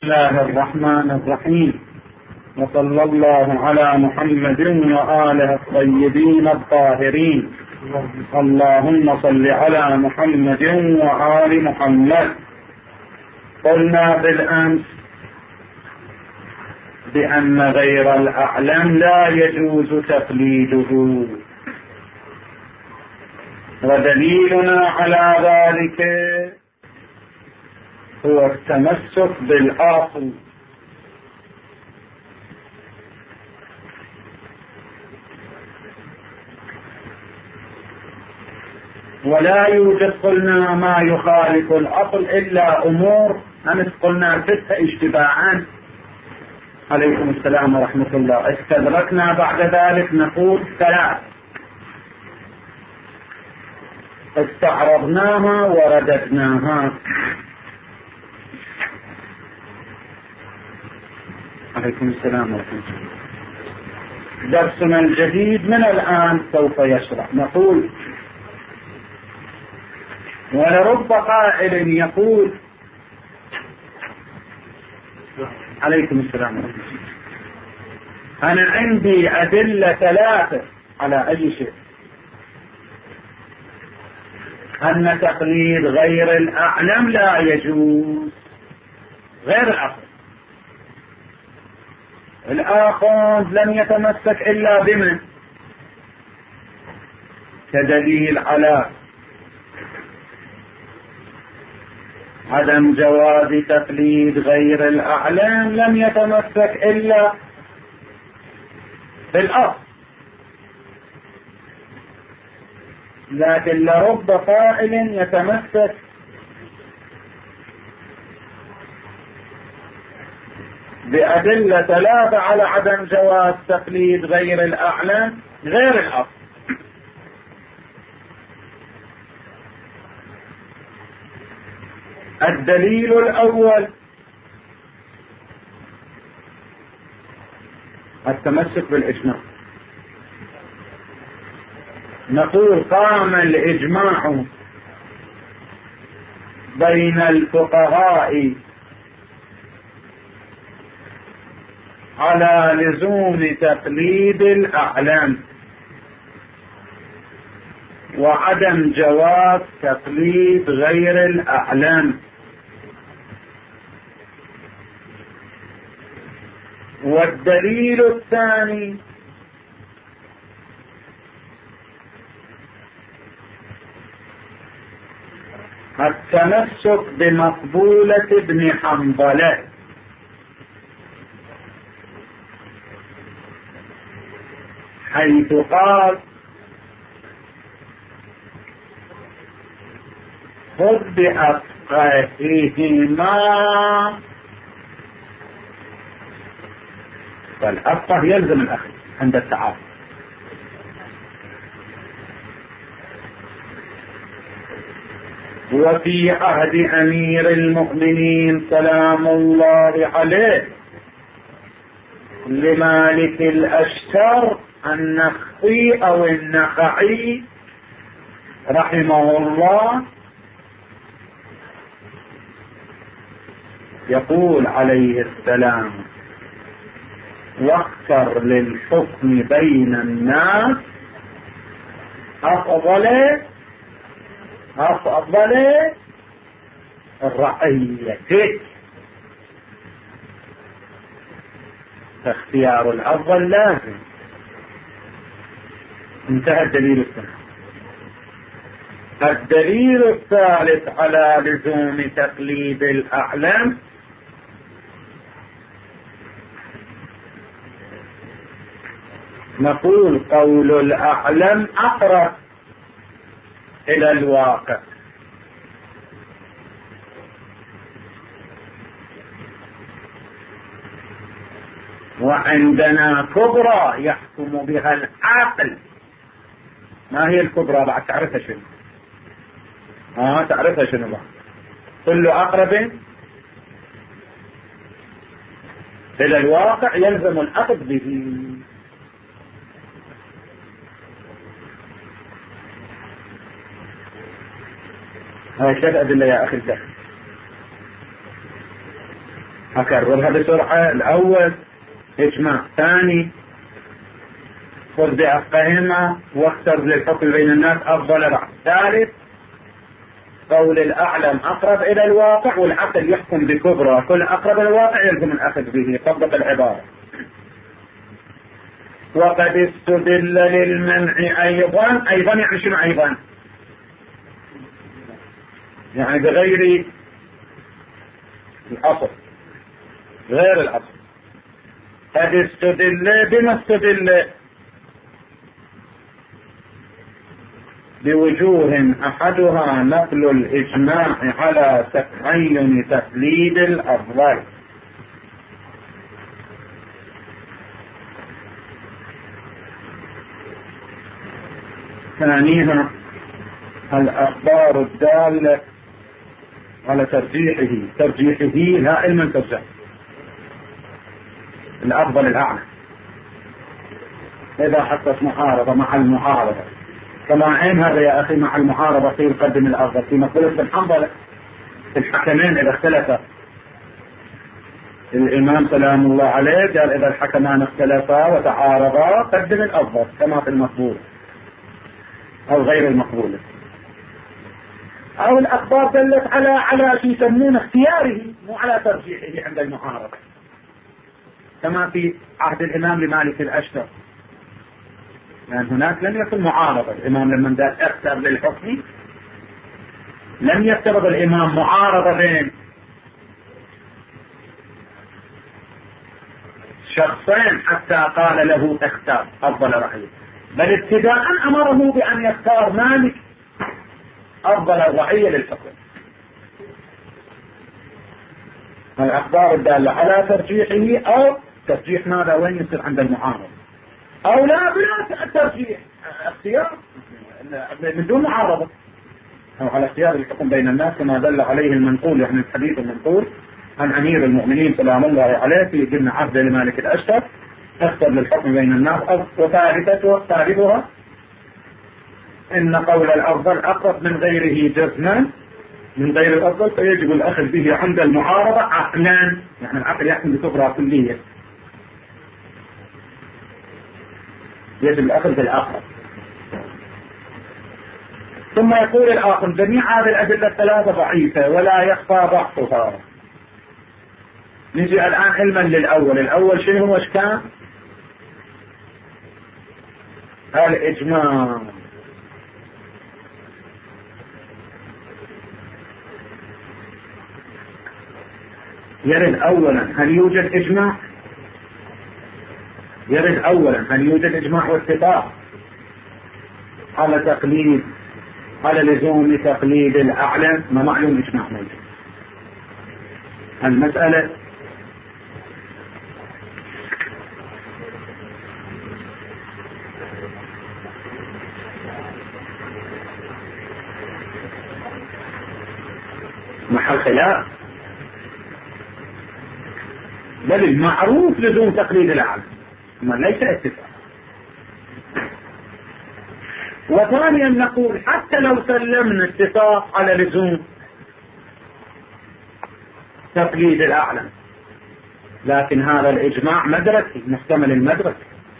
الله الرحمن الرحيم، وصلى الله على محمد وآله الطيبين الطاهرين. اللهم صل على محمد وآل محمد. قلنا بالأمس بأن غير الأعلم لا يجوز تقليده، ودليلنا على ذلك هو التمسك بالأصل. ولا يوجد قلنا ما يخالف الأصل إلا أمور أمس قلنا 6 اشتباعا. عليكم السلام ورحمة الله. استدركنا بعد ذلك نقول 3 استعرضناها ورددناها. عليكم السلام ورحمة الله. درسنا الجديد من الآن سوف يشرح. نقول: ولرب قائل يقول. عليكم السلام ورحمة الله. أنا عندي أدلة 3 على أي شيء، أن تقليد غير الأعلم لا يجوز، غير الأصل. الآخر لم يتمسك إلا بمن؟ كدليل على عدم جواز تقليد غير الأعلام لم يتمسك إلا بالأصل. لكن لرب قائل يتمسك بأدلة 3 على عدم جواز تقليد غير الأعلام غير الأصل. الدليل الأول التمسك بالإجماع. نقول: قام الإجماع بين الفقهاء على لزوم تقليد الأعلام وعدم جواز تقليد غير الأعلام. والدليل الثاني التمسك بمقبولة ابن حنظلة، حيث قال: خذ بأفقههما. فالأفقه يلزم الأخذ عند التعارض. وفي عهد أمير المؤمنين سلام الله عليه لمالك الأشتر النخعي أو النخعي رحمه الله، يقول عليه السلام: واختر للحكم بين الناس أفضل الرعية. فاختيار الأفضل لازم. انتهى الدليل الثاني. الدليل الثالث على لزوم تقليد الأعلام نقول: قول الأعلم أقرب إلى الواقع. وعندنا كبرى يحكم بها العاقل. ما هي الكبرى بعد تعرفها شنو؟ تعرفها شنو بعد؟ كل أقرب إلى الواقع يلزم الأخذ به. هكذا الأدلة يا أخي الكريم. أكررها بسرعة. الأول إجماع، ثاني خذ بأفقهما واختر للحكم بين الناس أفضل رأي، ثالث قول الأعلم أقرب إلى الواقع والعقل يحكم بكبرى، كل أقرب إلى الواقع يلزم الأخذ به. طبق العبارة. وقد استدل للمنع أيضا يعني شنو أيضا؟ يعني بغير الأصل، غير الأصل. قد استدل بما استدل بوجوه أحدها نقل الإجماع على تعين تقليد الأفضل. ثانيها الأخبار الدالة على ترجيحه لا علما ترجح الأفضل الأعلى إذا حصلت معارضة مع المعارضة. كما عين هذا يا أخي مع المعارضة في يقدم الأفضل في مقولة بن حنظلة الحكمين إذا اختلفا. الإمام سلام الله عليه قال إذا الحكمان اختلفا وتعارضا قدم الأفضل كما في المقبول أو غير المقبول. أو الأخبار دلت على شيء يسمونه اختياره مو على ترجيحه عند المعارضة، كما في عهد الإمام لمالك الأشتر، لأن هناك لم يكن معارضة. الإمام لما قال اختر للحكم لم يفترض الإمام معارضة بين شخصين حتى قال له اختار أفضل رأيه، بل ابتداء أمره بأن يختار مالك أفضل الرعية للحكم. الأخبار الدالة على ترجيحه أو ترجيح ماذا وين يصير عند المعارضة، أو لا بلا ترجيح اختيار من دون معارضة، أو على اختيار الحكم بين الناس كما دل عليه المنقول، يعني الحديث المنقول عن أمير المؤمنين سلام الله عليه في ضمن عهد لمالك الأشتر اختر للحكم بين الناس. وثالثها إن قول الأفضل أقرب من غيره جزما من غير الأفضل، فيجب الأخذ به عند المعارضة عقلا، يعني العقل يحكم بكبرى كلية، يجب الأخذ بالأقرب. ثم يقول الآخر جميع هذه الأدلة الثلاثة ضعيفة ولا يخفى ضعفها. نجي الآن علما للأول. الأول شنو هو كان؟ الإجماع. يرد أولا هل يوجد إجماع؟ يرد أولا هل يوجد إجماع واتفاق على تقليد على لزوم تقليد الأعلم؟ ما معلوم إجماع موجود. المسألة محل خلاف، بل المعروف لزوم تقليد الأعلم ما ليس اتفاق. وثانيا نقول حتى لو سلمنا اتفاق على لزوم تقليد الأعلم، لكن هذا الإجماع مدركي محتمل المدرك،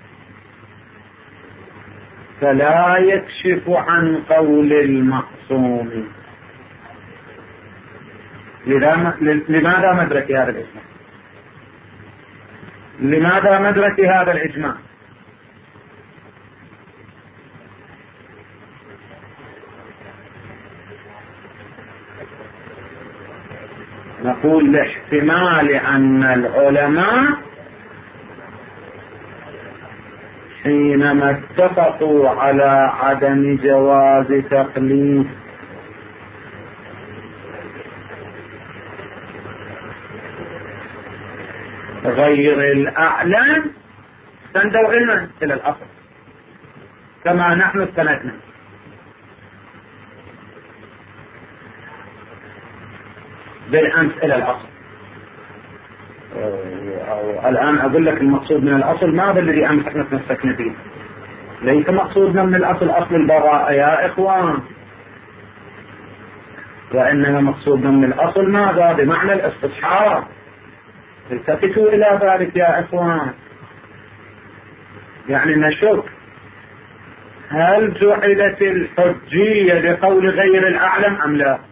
فلا يكشف عن قول المقسوم. لماذا مدركي هذا الإجماع؟ لماذا مدركي هذا الإجماع؟ نقول لاحتمال أن العلماء حينما اتفقوا على عدم جواز تقليد غير الأعلم استندوا علما إلى الأصل كما نحن استندنا. بالأمس إلى الأصل. الآن أقول لك المقصود من الأصل ماذا الذي أمس احنا تمسكنا فيه؟ ليس مقصودنا من الأصل أصل البراءة يا إخوان، وإنما مقصودنا من الأصل ماذا؟ بمعنى الاستصحاب. التفتوا إلى ذلك يا إخوان. يعني نشك هل جعلت الحجية لقول غير الأعلم أم لا؟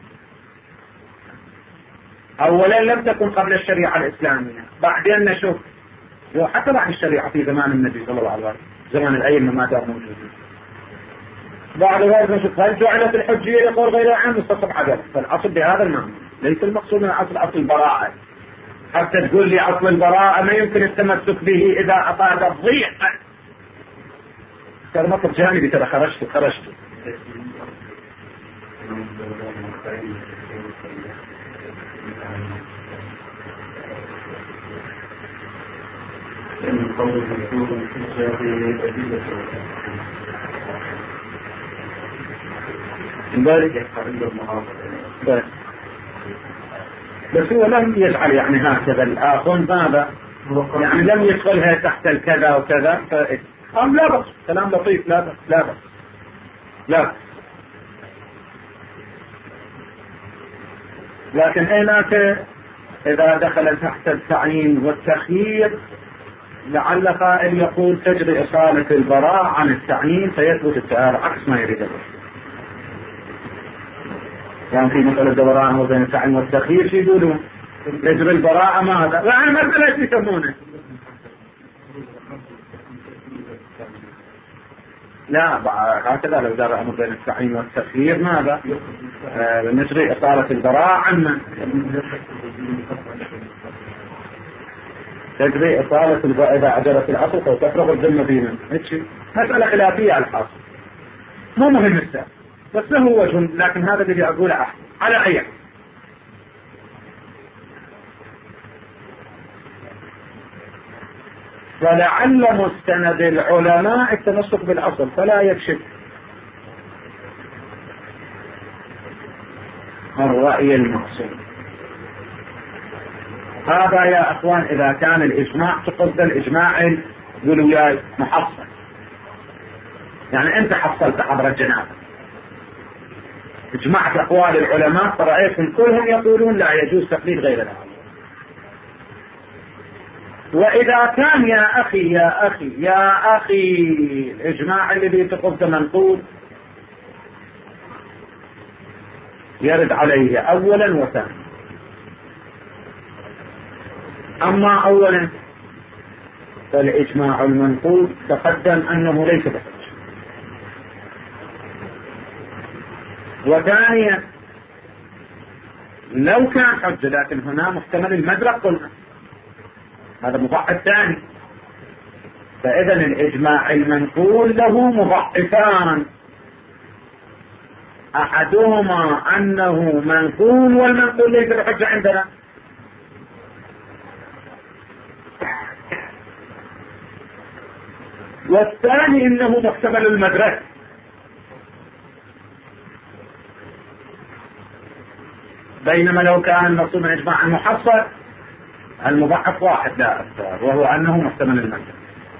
أولا لم تكن قبل الشريعة الإسلامية، بعدين نشك حتى بعد الشريعة في زمان النبي صلى الله عليه وسلم، زمان الأئمة ما دام موجودين. بعد ذلك نشك هل جعلت الحجية لقول غير الأعلم مستصحب عدل. فالأصل بهذا المعنى، ليس المقصود من أصل البراءة. حتى تقول لي أصل البراءة ما يمكن التمسك به إذا أفاد الضيق. ترى مطلب جانبي، ترى خرجت. بس هو لم يجعل يعني هكذا الآخر ماذا يعني لم يدخلها تحت الكذا وكذا. لا بس كلام لطيف، لا بس لكن هناك إذا دخل تحت التعيين والتخيير لعل قائل يقول تجري إصالة البراء عن التعيين فيثبت التعارض، عكس ما يريد الله. يعني في مسألة الدوران وبين التعيين والتخيير شو يقولون؟ تجري البراءة ماذا؟ يعني مسألة ايش يسمونه؟ لا هكذا لو دار الأمر بين التعيين والتخيير ماذا؟ نجري إصالة البراء عنا. تجري إصالة البراء إذا عجلت العصر أو تفرغ الذمة بينا. مسألة خلافية على الحاصل، مو مهم السؤال، بس له وجه، لكن هذا اللي أقوله أحد على أي. فلعل مستند العلماء التمسك بالأصل فلا يكشف الرأي المقصود. هذا يا أخوان إذا كان الإجماع تقصد الإجماع يقولوا يا محصل، يعني أنت حصلت عبر الجنابة، اجمعت أقوال العلماء فرأيتهم كلهم يقولون لا يجوز تقليد غير الأعلم. وإذا كان يا أخي الإجماع الذي تقصد منقول يرد عليه أولا وثانيا. أما أولا فالإجماع المنقول تقدم أنه ليس بحجة، وثانيا لو كان حجة لكن هنا محتمل المدرك قلنا هذا مضاعف ثاني. فإذا الإجماع المنقول له مضاعفان، أحدهما أنه منقول والمنقول ليس بحجة عندنا، والثاني انه محتمل المدرك. بينما لو كان المقصود من اجماع المحصل المضاعف واحد لا أكثر، وهو انه محتمل المدرك.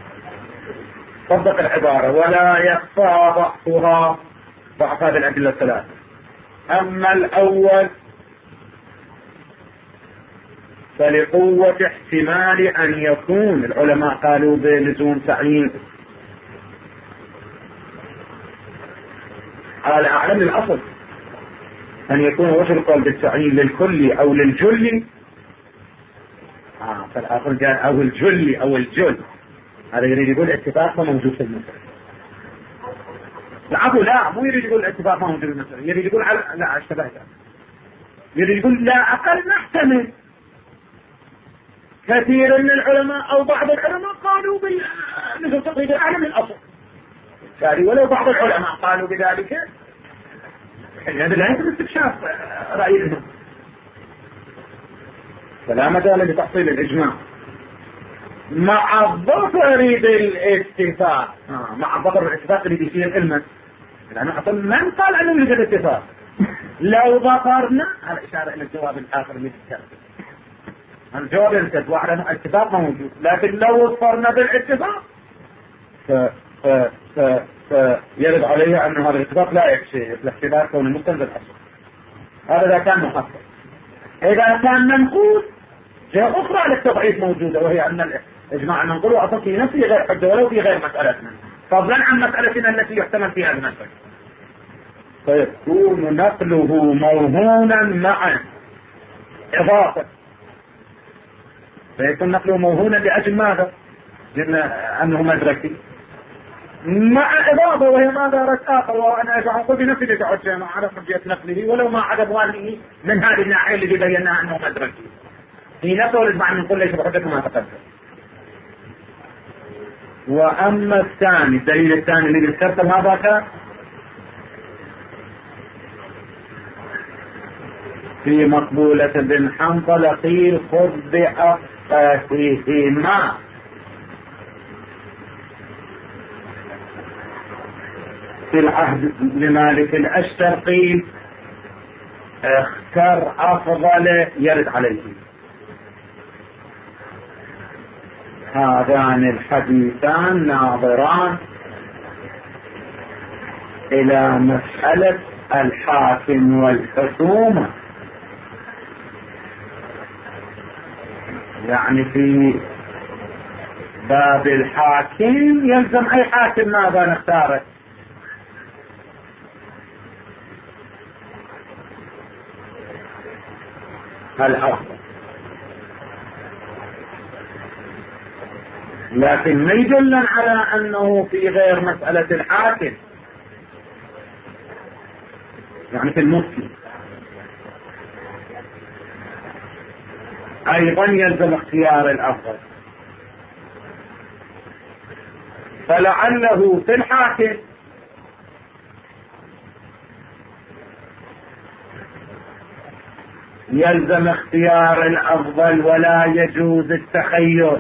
طبق العبارة ولا يخفى ضعف هذه الأدلة الثلاثة. أما الأول فلقوة احتمال أن يكون العلماء قالوا بلزوم تعيين على أعلم الأصل أن يكون وجه القول بالتعيين للكل أو للجل. فالآخر قال أو الجل أو الجل، هذا يريد يقول اتفاق ما موجود في المسألة. العفو لا، مو يريد يقول اتفاق ما موجود في المسألة، يريد يقول لا اشتبهت، يريد يقول لا أقل نحتمل كثير من العلماء أو بعض العلماء قالوا مثل تقليد الأعلم الأصل، ولو بعض العلماء قالوا بذلك هذا لا يمكن استكشاف رأيهم، فلا مجال لتحصيل الإجماع مع ظفر الاتفاق. مع ظفر الاتفاق اللي بيصير علما، لأنه أصلا من قال أنه يوجد اتفاق. لو ظفرنا هذا إشارة إلى الجواب الآخر اللي تذكر الجواب ينتج وعلى الاتفاق ما موجود، لكن لو وفرنا بالاتفاق يرد عليه أن هذا الاتفاق لا يكفي الاختلاف كون المستند الأصل. هذا إذا كان محصل. إذا كان منقول جهة أخرى للتضعيف موجودة، وهي أن الإجماع المنقول أصلا في نفسه غير حجة ولو في غير مسألتنا، فضلا عن مسألتنا التي يحتمل فيها المنفذ، فيكون نقله موهونا مع إضافة. فيكون نقله موهونا لأجل ماذا؟ أنه مدركي مع إضافة، وهي ما دارت آخر، وأنا أقول بنفسي لتعجى على حجية نقله ولو ما عدد والده من هذه الناحية اللي بيناها أنه مدركي في نفسه. والإجماع من كل ليس بحجة ما تقدم. وأما الثاني، الدليل الثاني اللي ذكرته ماذا كان؟ في مقبولة بن حنظلة قيل خذ بأفقههما. في العهد لمالك الأشتر قيل اختر أفضل يرد عليه. هذان الحديثان ناظران إلى مسألة الحاكم والحكومة، يعني في باب الحاكم يلزم أي حاكم ماذا نختاره؟ الأفضل، لكن ما يدل على أنه في غير مسألة الحاكم، يعني في المفتي أيضا يلزم اختيار الأفضل. فلعله في الحاكم يلزم اختيار الأفضل ولا يجوز التخير،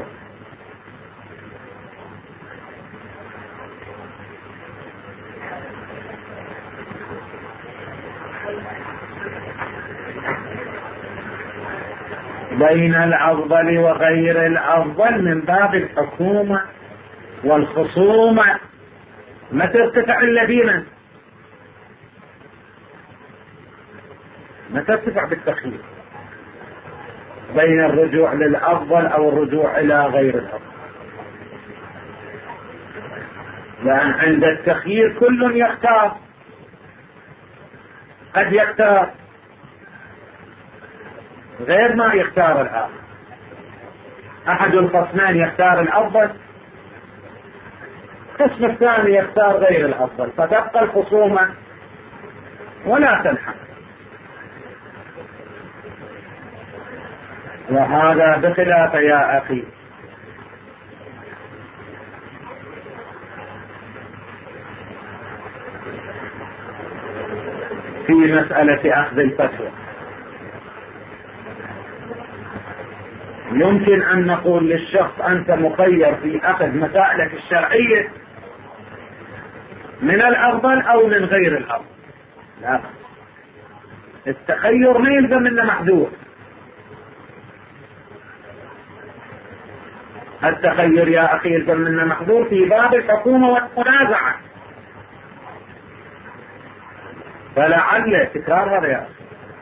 بين الأفضل وغير الأفضل من باب الحكومة والخصومة. ما ترتفع الذين ما ترتفع بالتخيير بين الرجوع للأفضل أو الرجوع إلى غير الأفضل، لأن عند التخيير كل يختار، قد يختار غير ما يختار الآخر. أحد القسمين يختار الأفضل، القسم الثاني يختار غير الأفضل، فتبقى الخصومة ولا تنحل. وهذا بخلاف يا أخي في مسألة أخذ الفتوى. يمكن أن نقول للشخص أنت مخير في أخذ مسائلك الشرعية من الأفضل أو من غير الأفضل. لا، التخير ما يلزم منه محذور. التخير يا أخي يلزم منه محذور في باب الحكومة والمنازعة. فلعل تكرار هذا يا أخي،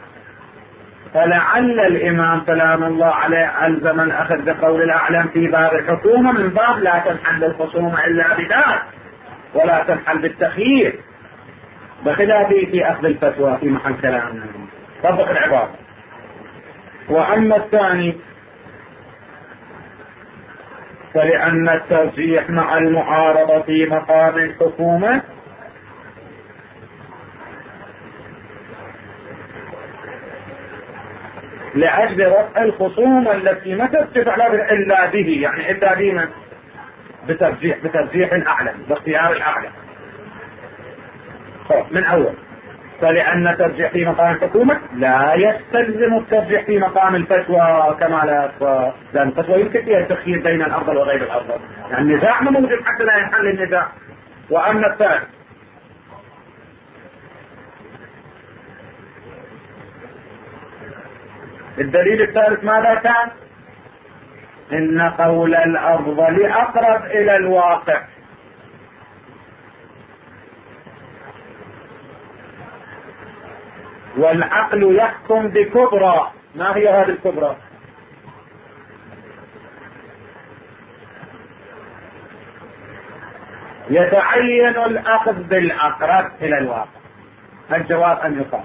فلعل الإمام سلام الله عليه ألزم الأخذ بقول الأعلم في باب الحكومة من باب لا تنحل الخصومة إلا بذات ولا تنحل بالتخيير، بخلاف في أخذ الفتوى في محل كلامنا طبق العبارة. وأما الثاني فلأن الترجيح مع المعارضة في مقام الحكومة لأجل رفع الخصومة التي ما ترتفع إلا به، يعني إلا بما بترجيح الأعلى باختيار الأعلى. من أول فلأن الترجيح في مقام الحكومة لا يستلزم الترجيح في مقام الفتوى كما لا يخفى، لأن الفتوى يمكن فيها التخيير بين الأفضل وغير الأفضل، يعني النزاع ما موجود حتى لا ينحل النزاع. وأما الثالث الدليل الثالث ماذا كان؟ إن قول الأفضل أقرب إلى الواقع، والعقل يحكم بكبرى. ما هي هذه الكبرى؟ يتعين الأخذ بالأقرب إلى الواقع. الجواب أن يقال.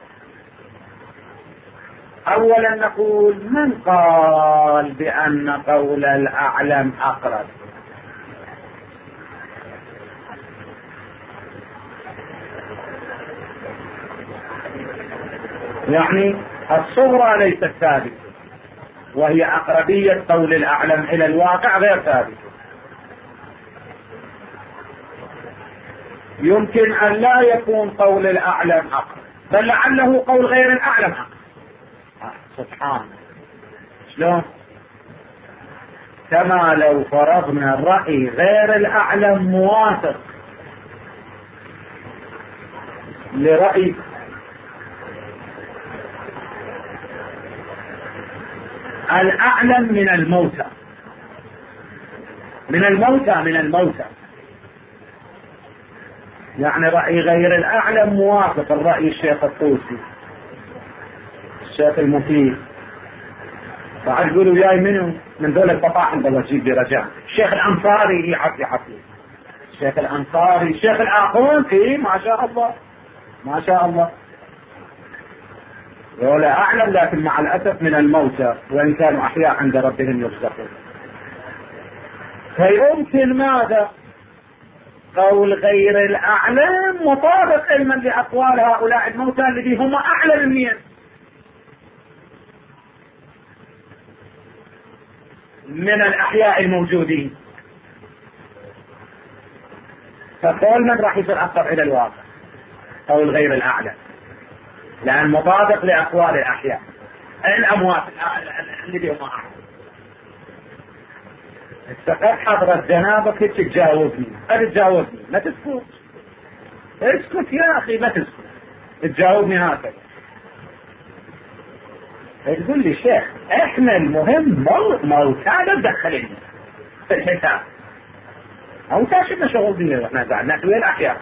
أولا نقول من قال بأن قول الأعلم أقرب؟ يعني الصغرى ليست ثابتة، وهي أقربية قول الأعلم إلى الواقع غير ثابتة. يمكن أن لا يكون قول الأعلم أقرب، بل لعله قول غير الأعلم أقرب. سبحان الله. شلون؟ كما لو فرضنا الرأي غير الأعلم موافق لرأي الأعلم من الموتى، من الموتى، يعني رأي غير الأعلم موافق الرأي الشيخ الطوسي، الشيخ المفيد. بعد يقولوا جاي منه من دول البطاحل، والله جيب لي رجاء. الشيخ الأنصاري يعطي الشيخ الأنصاري، الشيخ الآخوندي، ما شاء الله ما شاء الله. ولا أعلم، لكن مع الأسف من الموتى، وإن كانوا أحياء عند ربهم يرزقون. فيمكن ماذا؟ قول غير الأعلم مطابق علما لأقوال هؤلاء الموتى الذي هم أعلم منين؟ من الأحياء الموجودين. فقول من راح يصير أقرب إلى الواقع؟ قول غير الأعلم، لأن مطابق لأقوال الأحياء الأموات الذي هم أعلم. استقر حضرة جنابك هيك تجاوبني، ما تسكت. اسكت يا أخي، ما تسكت، تجاوبني هكذا. تقول لي شيخ احنا المهم موت هذا تدخلني في الحساب، او شفنا شغل بيه، احنا قاعد نحوي الاحياء.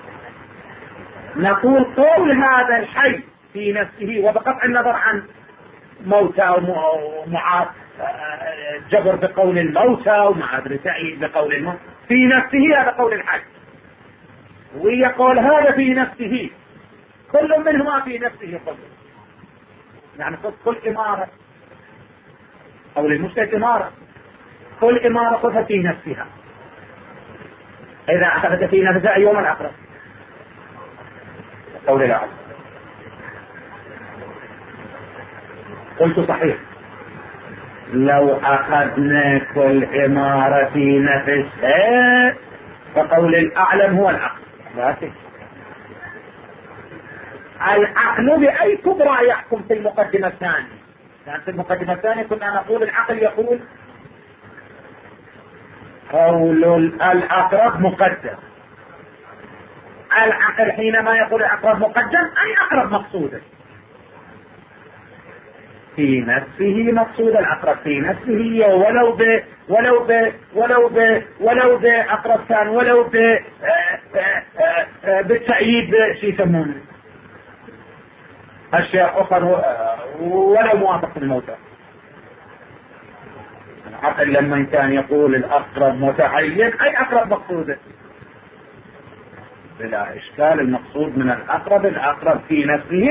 نقول قول هذا الحي في نفسه، وبقطع النظر عن موتى ومعاد جبر بقول الموتى ومع تأييد بقول الموتى، في نفسه هذا قول الحي، ويقول هذا في نفسه، كل منهما في نفسه قول. يعني كل إمارة أو للمشترك إمارة، كل إمارة خذها في نفسها. إذا أخذت في نفسها أيوم الأقرب؟ قول الأعلى. قلت صحيح، لو أخذنا كل إمارة في نفسها فقول الأعلم هو العقل. لكن العقل بأي كبرى يحكم في المقدمة الثانية؟ يعني في المقدمة الثانية كنا نقول العقل يقول قول الأقرب مقدم. العقل حينما يقول الأقرب مقدم أي أقرب مقصودا؟ في نفسه مقصود الأقرب في نفسه، ولو ب أقرب كان، ولو بالتأييد شيء يسمونه أشياء أخرى، ولو موافق في الموتى. العقل لما كان يقول الأقرب متعين أي أقرب مقصوده بلا إشكال. المقصود من الأقرب الأقرب في نفسه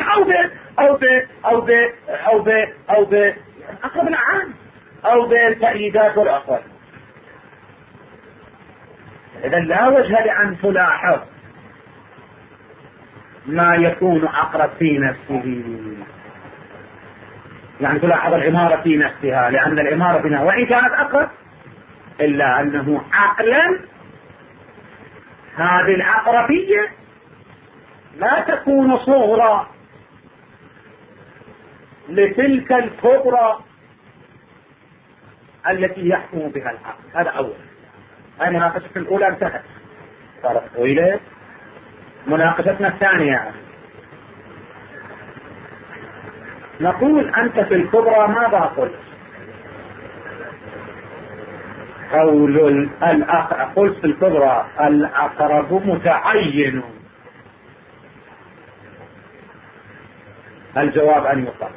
أو ب أقرب العام أو بالتأييدات والأقرب. إذا لا وجه لأن تلاحظ ما يكون أقرب في نفسه، يعني تلاحظ العمارة في نفسها، لأن العمارة بنا وإن كانت أقرب إلا أنه عقلا هذه الأقربية لا تكون صغرى لتلك الكبرى التي يحكم بها العقل. هذا أول. المناقشة الأولى انتهت، صارت طويلة. مناقشتنا الثانية نقول أنت في الكبرى ماذا قلت؟ قلت في الكبرى الأقرب متعين. الجواب أن يقال.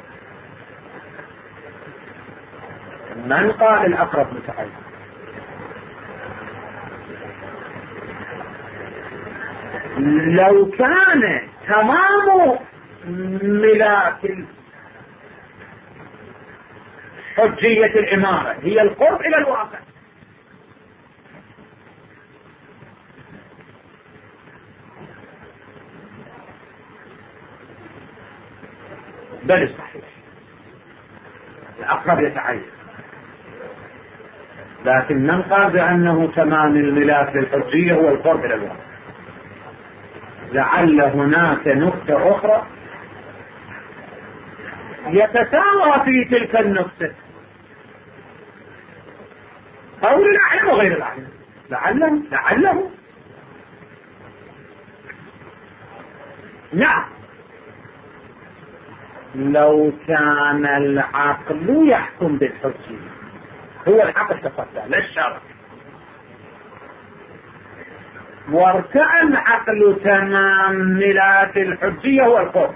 من قال الأقرب متعين؟ لو كان تمام ملاك حجية الإمارة هي القرب إلى الواقع، بل صحيح الأقرب يتعين، لكن ننقل بأنه تمام الملاك للحجية هو القرب إلى الواقع. لعل هناك نقطة أخرى يتساوى في تلك النقطة قول الأعلم وغير الأعلم، لعله نعم. لو كان العقل يحكم بالحجية، هو العقل تفضل لا الشرع، وارتعى العقل تمام ملاك الحجية هو القرب،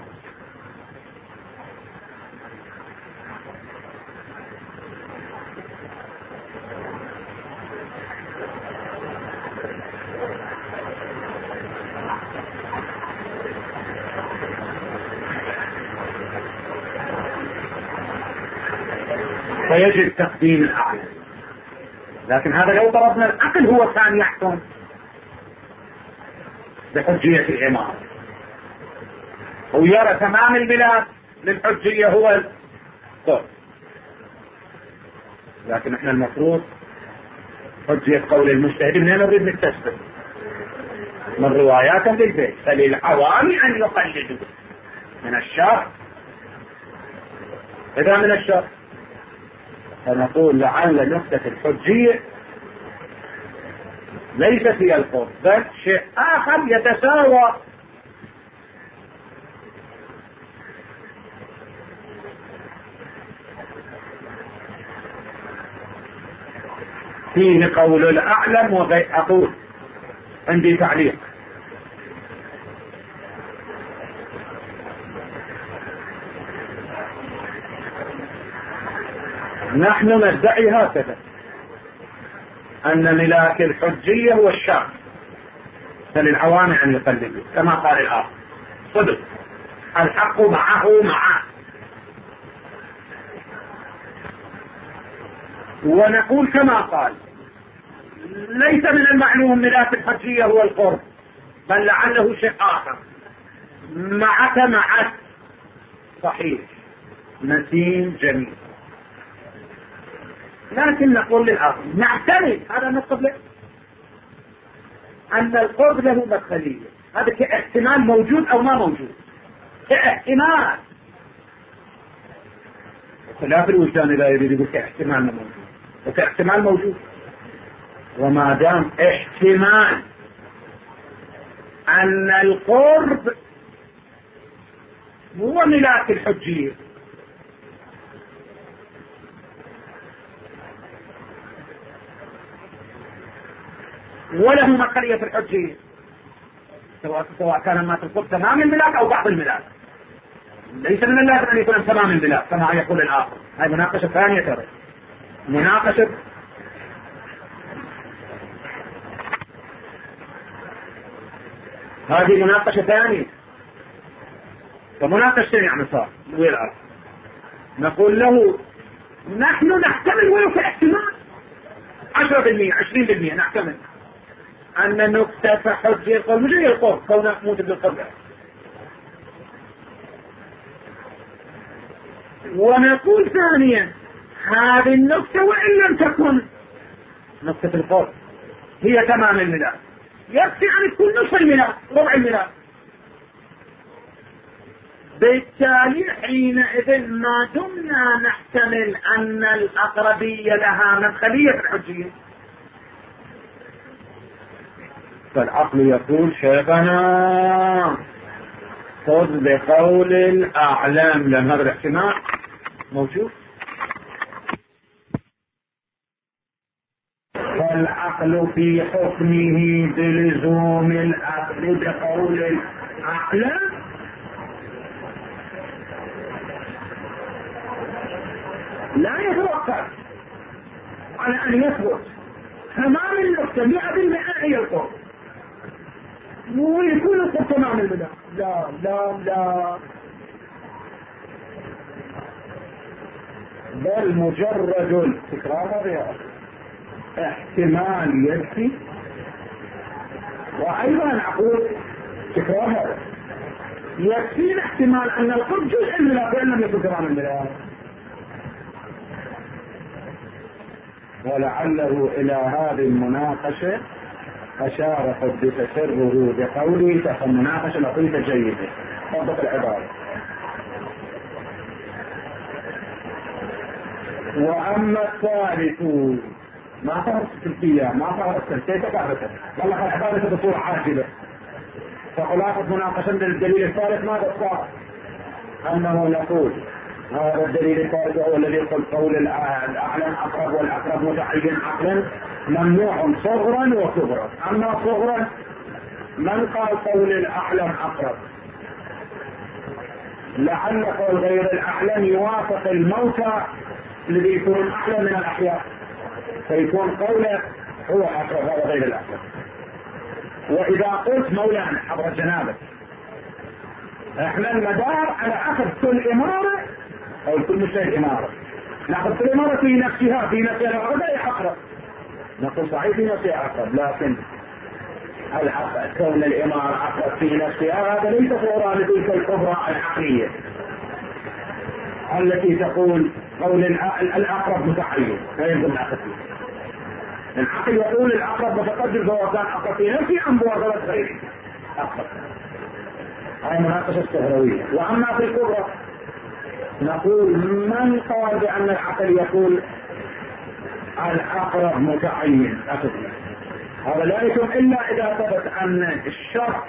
فيجب تقديم الأعلى. لكن هذا لو ضربنا العقل هو كان يحكم بحجية الإمارة ويرى تمام الملاك للحجية هو القرب، لكن احنا المفروض حجية قول المجتهد منين نريد نكتسب؟ من روايات للبيت، فللعوام أن يقلدوا من الشرع. إذا من الشرع فنقول لعل نقطة الحجية ليست هي القرب بل شيء آخر يتساوى. فيه قول الأعلم أقول عندي تعليق. نحن ندعي هكذا أن ملاك الحجية هو الشرع، فللعوام أن يقلدوا كما قال الآخر صدق الحق معه ونقول كما قال ليس من المعلوم ملاك الحجية هو القرب بل لعله شيء آخر. معك صحيح نسيم جميل، لكن نقول للآخر نعترف هذا نقول أن القرب له مدخلية، هذا كاحتمال موجود أو ما موجود، كاحتمال خلاف الوجدان لا يريد يقول كاحتمال موجود وكاحتمال موجود. وما دام احتمال أن القرب هو ملاك الحجية وله مدخلية في الحجية، سواء كان ما القرب تمام الملاك أو بعض الملاك، ليس من اللازم أن يكون تمام الملاك كما يقول الآخر. هذه مناقشة ثانية، ترى مناقشة هذه مناقشة ثانية، فمناقشتين يعني صار والآخر نقول له نحن نحتمل ولو كاحتمال 10% 20% نحتمل أن نقطة حجية القرب مش هي القرب كونها موجود بالقرب، ونقول ثانيا هذه النقطة وإن لم تكن نقطة القرب هي تمام الملاك يكفي أن تكون نصف الملاك ربع الملاك، بالتالي حينئذ ما دمنا نحتمل أن الأقربية لها مدخلية في الحجية فالعقل يقول شيخنا خذ بقول الأعلام لأن هذا الاحتمال موجود. فالعقل في حكمه بلزوم الأخذ بقول الأعلام لا يتوقف على أن يثبت تمام النقطة 100% هي القرب، ويكون القرب تمام المدار. لا لا لا، بل مجرد تكرار احتمال يكفي. وايضا اقول تكرار هذا يكفي احتمال ان القرب جزء من الافعال لم يكن تمام المدار. ولعله الى هذه المناقشه اشار قد سره بقوله فالمناقشه لطيفه جيده. طبق العباره. واما الثالث ما فرقت السلفيه، ما فرقت كيف تعرفت؟ والله العباره بصوره عاجله. فخلاصه مناقشه للدليل الثالث ماذا صار؟ انه نقول هذا الدليل الثالث هو الذي يقول قول الاعلم اقرب والاقرب متعين عقلا ممنوع صغرا وكبرا. اما صغرا من قال قول الاعلم اقرب؟ لعل قول غير الاعلم يوافق الموتى الذي يكون اعلم من الاحياء، فيكون قوله هو اقرب هذا غير الاعلم. واذا قلت مولانا حضر الجنابه احنا المدار على اخذ كل اماره او كل مشتهى اماره، ناخذ كل اماره في نفسها العقد اقرب، نقول صحيح في نفسها اقرب، لكن العقد كون الاماره اقرب في نفسها هذا ليس صورة لتلك الكبرى العقليه التي تقول قول الاقرب متعين لا يلزم العقد. العقل يقول الاقرب متقدم سواء كان اقرب في نفسه ام بواسطه غيره اقرب. هاي مناقشه استهرويه. واما في الكبرى نقول من قال بان العقل يقول الاقرب متعين اقرب، هذا لا يكون الا اذا ثبت ان الشرع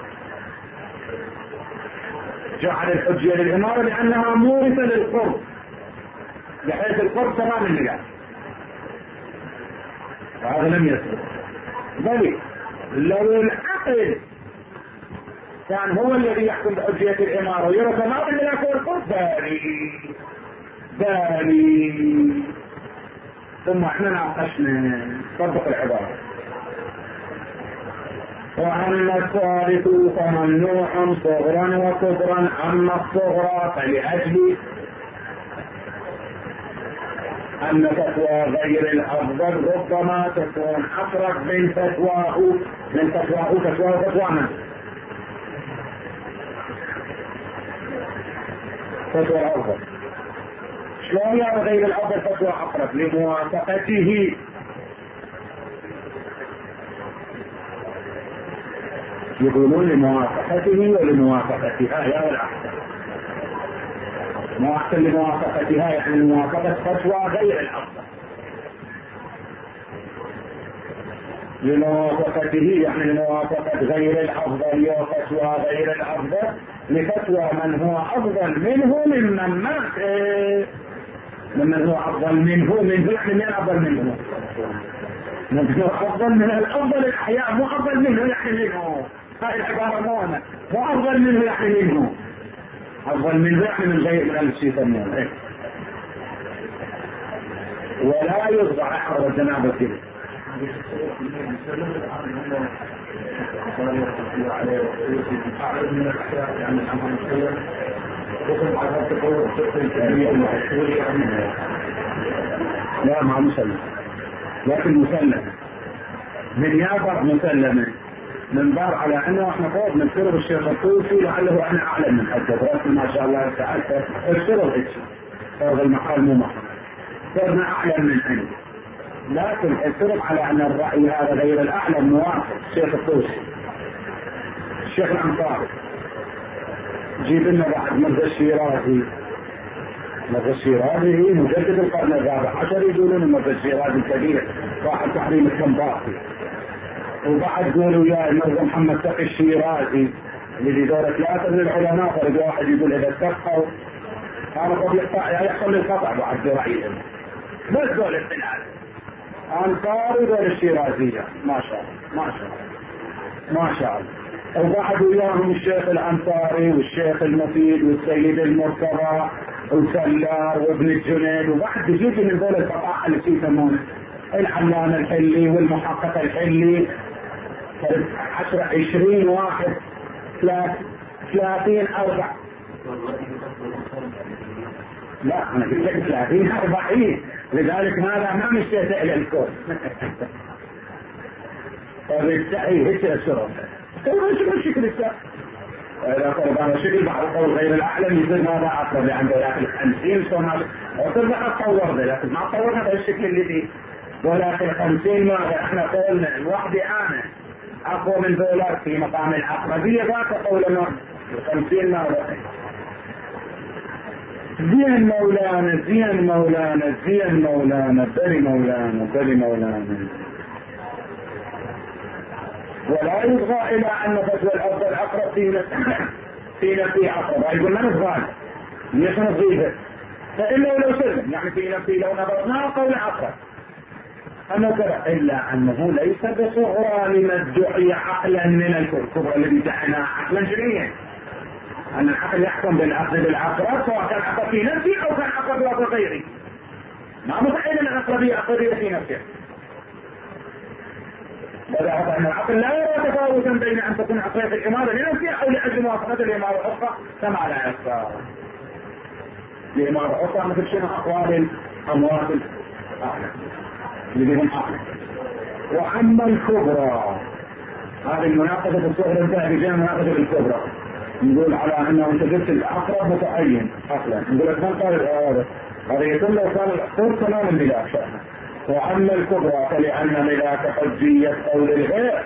جعل الحجيه للاماره لانها مورثه للقرب بحيث القرب تمام النجاح، هذا لم يثبت. بل لو العقل كان هو الذي يحكم بحجيه الاماره ويرى تمام النجاح والقرب بالي ثم احنا ناقشنا طبق العباره. واما الثالث فممنوع صغرا وكبرا. اما الصغرى فلاجل ان فتوى غير الافضل ربما تكون اقرب من فتواه فتوانا فتوى الافضل. شلون يعني غير الافضل فتوى اقرب؟ لموافقته، يقولون لموافقته ولموافقتها يا العقد. موافقة لموافقتها يعني موافقة فتوى غير الافضل، لموافقته يعني لموافقة غير الافضل وفتوى غير الافضل لفتوى من هو افضل منه ممن هو افضل منه يعني من افضل منه، من هو افضل من الافضل الاحياء، مو افضل منه يعني منه. هاي العبارة مو افضل منه يعني منه، افضل منه يعني من غير من الشيطان. ولا يخضع حرب الجنابة كده. لا ما مسلم، لكن مسلم من يابر مسلمة من باب على انه احنا فوق نذكره الشيخ الطوسي لعله انا اعلم من حجه ما شاء الله تعالى اذكره هيك هذا المقال مو محرم صرنا اعلم من عندي، لكن اذكره على ان الراي هذا غير الاعلم موافق الشيخ الطوسي الشيخ الانصاري. جيب لنا بعد مرزا الشيرازي مجدد القرن الرابع عشر، يقولون مرزا الشيرازي كبير صاحب تحريم التنباطي، وبعد قولوا يا مرزا محمد تقي الشيرازي اللي دورة ثلاثة من العلماء، فرد واحد يقول اذا اتفقوا انا قد يحصل لي القطع بعد برأيهم، بس دول الثلاثة انصاري دول الشيرازية ما شاء الله. وبعد وياهم الشيخ الانصاري والشيخ المفيد والسيد المرتضى وسلار وابن الجنيد، وبعد يجي من دول الفقاعة اللي يسمونه العلامة الحلي والمحقق الحلي 10 20 واحد 30 4. لا انا قلت لك 30 40، لذلك هذا ما مشيت الى الكون. فبالتالي هيك الشرط شو الشكل الثاني؟ إذا فرضنا شكل بعض القول غير الأعلم يصير ماذا أقرب عنده لكن 50 سنة وترجع تطور ذا، لكن ما طورنا بالشكل اللي فيه. ولكن 50 ماذا احنا قولنا الواحد أنا أقوى من ذولاك في مقام العقربية ذاك قولنا 50 ماذا. زين مولانا زين مولانا زين مولانا بلي مولانا بلي مولانا. ولا يبغى الى ان فتوى الافضل اقرب في نفسي عقرب، يقول ما نبغى ليش نضيفه؟ فالا لو سلم يعني في نفسي لو نظرناه قول عقرب انه كذا، الا انه ليس بصغرى لما ادعي عقلا من الكبرى الذي ادعيناه عقلا جنيا، ان العقل يحكم بالاخذ بالعقرب سواء كان عقرب في نفسي او كان عقرب في غيري. ما متعين العقربيه عقربيه في نفسه. وذهب ان العقل لا يرى تفاوتا بين ان تكون عقليه الاماره لنفسها او لاجل موافقه الاماره الاخرى كما لا يخفى. الاماره الاخرى مثل شنو؟ اقوال الاموات الاعلى اللي بهم اعلى. واما الكبرى هذه المناقضه الصغرى انتهى بجانب المناقضه الكبرى. نقول على انه انت جبت الاقرب متعين اصلا، نقول لك من قال هذا يتم لو كان الاقرب تماما بلا شأن. واما الكبرى فلان ملاك حجيه قول الغير،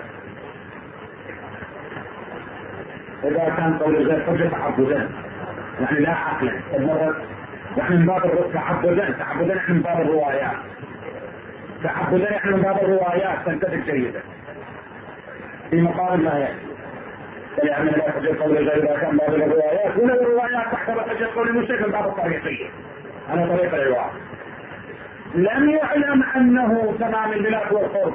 اذا كان قول الغير حجه تعبدا يعني لا عقلا، يعني من باب تعبدا يعني من باب الروايات، تعبدا يعني من باب الروايات تنتبه جيدا في مقام ما ياتي. فلان ملاك حجيه قول الغير اذا كان باب الروايات، ولا الروايات تعتبر حجه قول المشرك من باب الطريقيه، انا طريق الروايه. لم يعلم انه تمام الملاك والقرب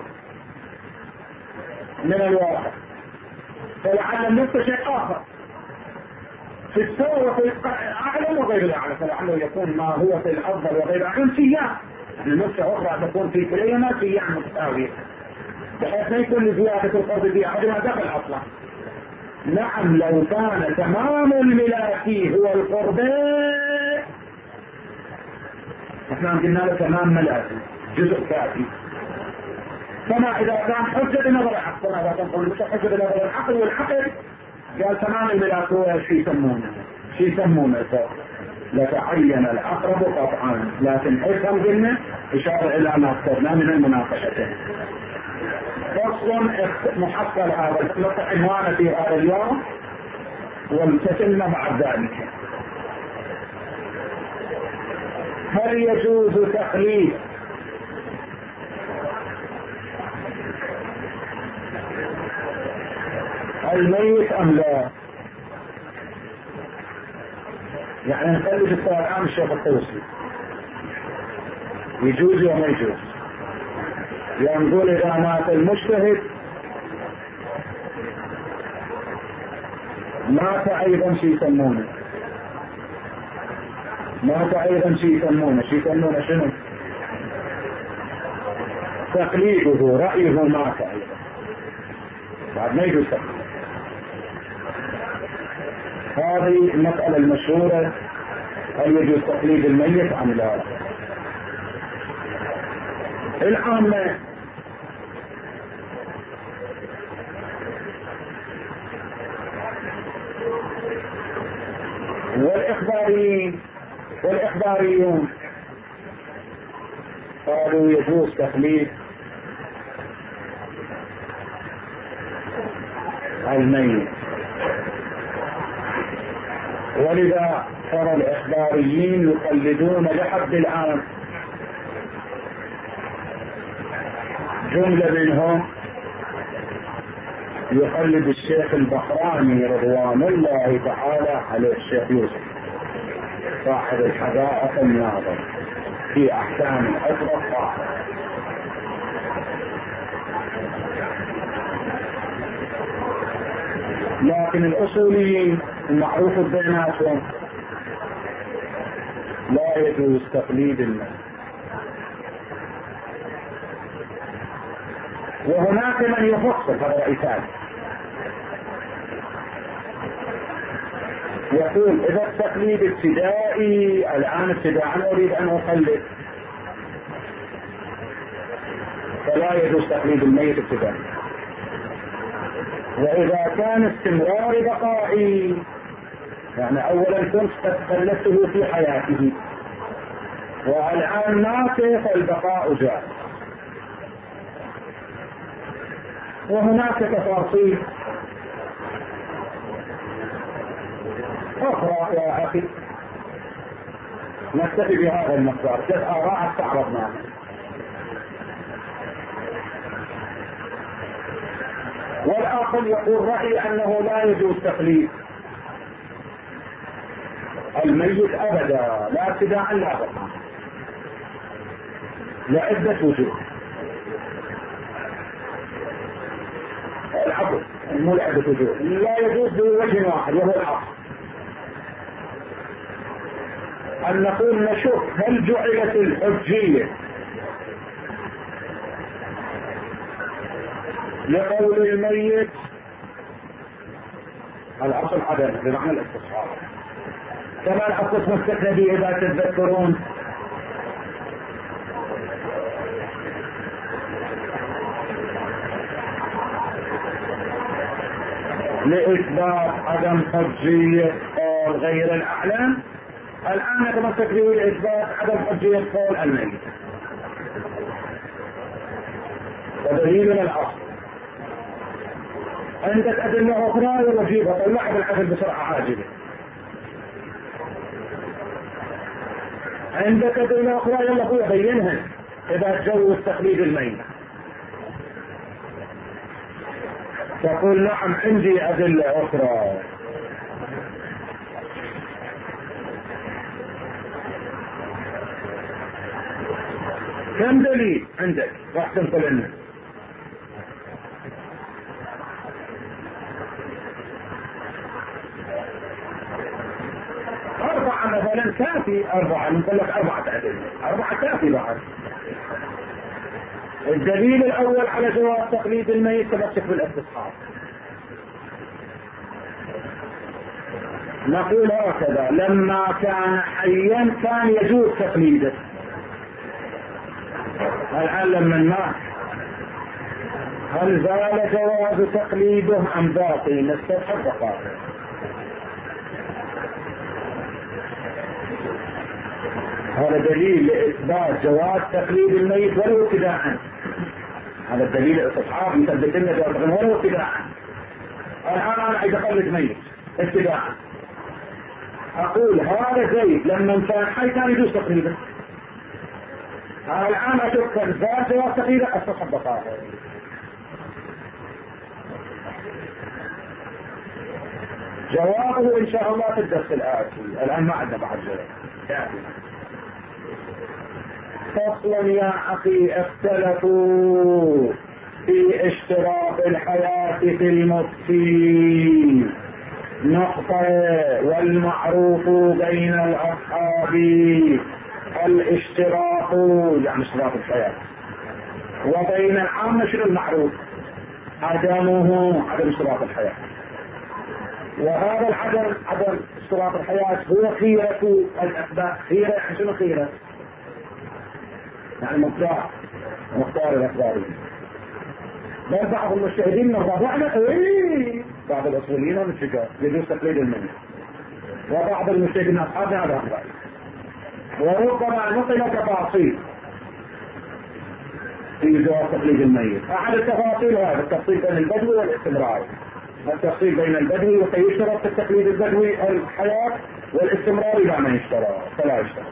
من الواقع، فلعل النص شيء اخر في السوء وفي الاعلم وغير الاعلم، فلعله يكون ما هو في الافضل وغير الاعلم سيان، النص اخرى تكون في كليهما سيان متساويه بحيث ما يكون لزياده القرب في احدهما دخل اصلا. نعم لو كان تمام الملاك هو القرب احنا قلنا له تمام ملاكي جزء كافي، فما اذا كان حجه بنظر العقل، اذا كان قول مش حجه بنظر العقل، والعقل قال تمام الملاك هو شيء يسمونه لتعين العقرب قطعا، لكن افهم قلنا اشاره الى ما اخترنا من المناقشتين. فصل محصل هذا نقطه عنوانه في هذا اليوم وامتثلنا بعد ذلك. هل يجوز تقليد الميت ام لا؟ يعني نقلد السؤال الشيخ الطوسي يجوز وما يجوز. يعني نقول اذا مات المجتهد مات ايضا شيء يسمونه، مات ايضا شيء يسمونه شنو؟ تقليده، رأيه مات ايضا بعد ما يجوز تقليد. هذه المسألة المشهورة، هل يجوز تقليد الميت ام لا؟ العامة والإخباريون قالوا يجوز تقليد الميت، ولذا ترى الإخباريين يقلدون لحد الآن. جملة منهم يقلد الشيخ البحراني رضوان الله تعالى عليه، الشيخ يوسف صاحب الحدائق الناظر في احكام الحجرة الطاهرة. لكن الاصوليين المعروف بيناتهم لا يجوز تقليد الميت. وهناك من يفصل هذا رأي ثالث، يقول إذا التقليد ابتدائي، الآن ابتداء أريد أن أقلد، فلا يجوز تقليد الميت ابتداء. وإذا كان استمرار بقائي، يعني أولا كنت قد قلدته في حياته والآن مات فالبقاء جاء. وهناك تفاصيل أخرى يا أخي، نكتفي بهذا المقدار، 3 آراء استعرضناها. والآخر يقول رأي أنه لا يجوز تقليد الميت أبدا، لا ابتداء لا بقاء، لعدة وجوه. العقل مو لعدة وجوه، لا يجوز بوجه واحد وهو العقل. أن نقول نشوف هل جعلت الحجية لقول الميت، الأصل عدم بمعنى الاستصحاب، كما الأصل مسكنا به إذا تتذكرون لإثبات عدم حجية قول غير الأعلام. الآن نتمسك به لإثبات عدم حجية قول الميت، ودليل من الأصل. عندك أدلة أخرى وجيبها، طلعها بالعدل بسرعة عاجلة. عندك أدلة أخرى يلا أخويا بينها إذا تجوز تقليد الميت. تقول نعم عندي أدلة أخرى. كم دليل عندك راح تنقل لنا؟ 4 مثلا كافي، 4 نقول لك 4 أدلة، 4 كافي بعد. الدليل الأول على جواز تقليد الميت تمسك بالاستصحاب. نقول هكذا: لما كان حيا كان يجوز تقليده، الآن لما مات هل زال جواز تقليده أم باقي؟ نستبحث بقاءه. هذا دليل لإثبات جواز تقليد الميت ولو ابتداء. هذا الدليل الاستصحاب يثبت لنا جواز ولو ابتداء. الآن أنا عايز أقلد ميت ابتداء، أقول هذا زيد لما كان حي كان يجوز تقليده، الآن أشوف زاد جواز تقليده استصحب بقاءه. جوابه إن شاء الله في الدرس الآتي، الآن ما عندنا بعد جواب. فصلا يا أخي: اختلفوا في اشتراط الحياة في المبكي، نقطة. والمعروف بين الأصحاب الاشتراط، يعني اشتراط الحياة، وبين العامة شنو المعروف؟ عدمه، عدم اشتراط الحياة. وهذا العدم، عدم اشتراط الحياة، هو خيرة الأسباب. خيرة يعني شنو خيرة؟ يعني مختار الأخباري. بل بعض المجتهدين من رضعنا بعض الأصوليين والاتجاه يجوز تقليد الميت، وبعض المجتهدين أصحابنا على الأخباري. وربما نقل تفاصيل في جواز تقليد الميت. أحد التفاصيل هذا التفصيل بين البدوي والاستمرار، التفصيل بين البدوي ويشترط في التقليد البدوي الحياة، والاستمرار لا ما يشترط، فلا يشترط.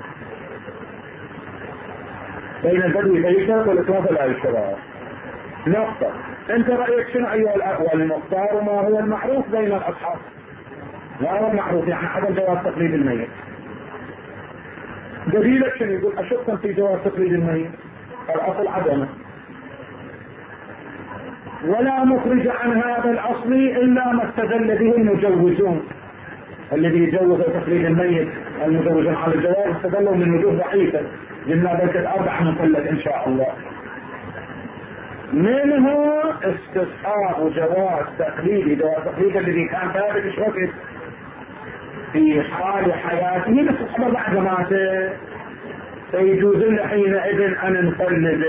بين البدوي فيشترط والإطلاق لا يشترط. نقطة. انت رأيك شنو ايها الاخوة؟ المختار ما هو المعروف بين الاصحاب. ما هو المعروف يعني عدم جواز تقليد الميت. دليلك شنو؟ يقول اشك في جواز تقليد الميت، الاصل عدمه، ولا مخرج عن هذا الاصل الا ما استدل به المجوزون. الذي يجوز تقليد الميت المجوزون على الجواز استدلوا من وجوه ضعيفة، قلنا بلكت 4 نقلت ان شاء الله. منه استصحاب جواز تقليد دواء تقليد الذي كان ثابت ايش وقت في حال حياته بس الخبر بعد ماته، فيجوز لنا حينئذ ان نقلد.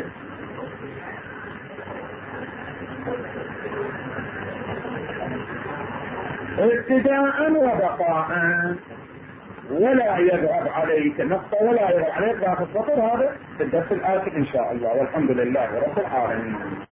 ابتداء وبقاء، ولا يذهب عليك نقطة ولا يذهب عليك ذاك السطر، هذا في الدرس الآتي إن شاء الله، والحمد لله رب العالمين.